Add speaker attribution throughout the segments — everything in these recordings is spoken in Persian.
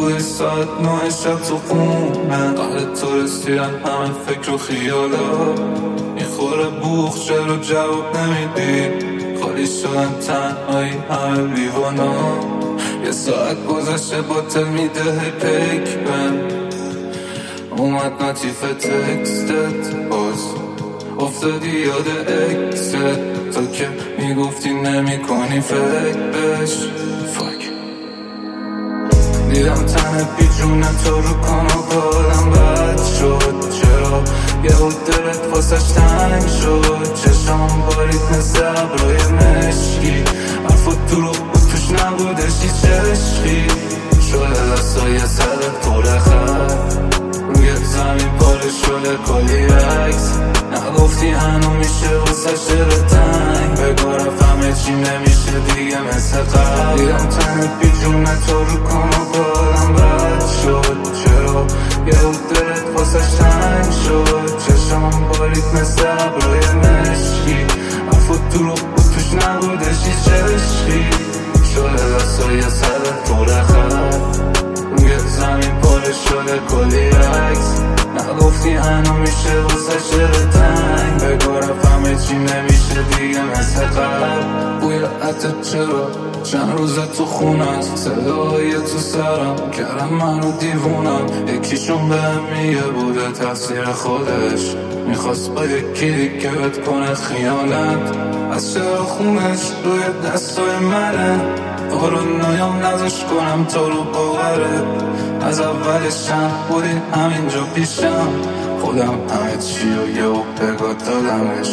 Speaker 1: توی ساعت 9 شب تو خونه قهر تو رسیدن همه فکر و خیالات میخوره بوخ چرا جواب نمیدی خالی شدن تنهایی همه لیوانا یه ساعت گذشته باطل میده هی پیک بن اومد نتیف تکستت باز افتادی یاد اکست تو که میگفتی نمی کنی فکر بش فاک دیدم تنه بیجونه تو رو کن و بالم بد شد چرا یه بود دلت واسش تنگ شد چشم بارید مثل ابرای مشکی حرفت دروغ بود توش نبودش هیچ عشقی شده دستای سرت پر خط روی زمین پاره شده کلی عکس نگفتی هنو میشه واسه دل تنگ بگو رفت چی نمیشه دیگه مثل قبل دیدم تنت بیجونه تو رو کن و بالم بد شد چرا یه بود دلت واسش تنگ شد چشم بارید مثل ابرای مشکی حرفت دروغ بود توش نبودش هیچ عشقی شده دستای سرت پر خط روی زمین پاره شده کلی عکس نگفتی هنو میشه واسه دل تنگ بگو رفت چی نمیشه دیگه مثل قبل بوی عطر چرا چند روزه تو خونست صدای تو سرم کردم منو دیوونم یکیشون بهم میگه بوده تقصیر خودش میخواست با یکی دیگه بهت کنه خیانت از چرا خونش روی دستای منه پارانویام نذاش کنم تو رو باوره از اولشم بودی همینجا پیشم خودم همه چی و یه بگات دادمش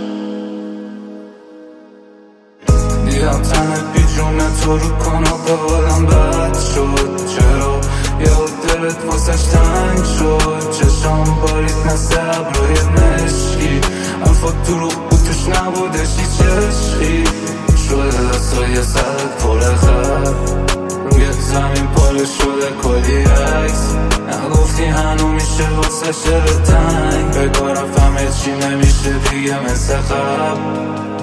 Speaker 1: دیدم تنه بیجونه تو رو کن و بالم بد شد چرا یه دلت واسش تنگ شد چشم بارید مثل ابرای مشکی حرفات دروغ بود توش نبودش هیچ عشقی شده دستای سرت پر خط روی زمین پاره شده کلی عکس نگفتی هنو میشه واسه دل تنگ بگو رفت چی نمیشه دیگه مثل قبل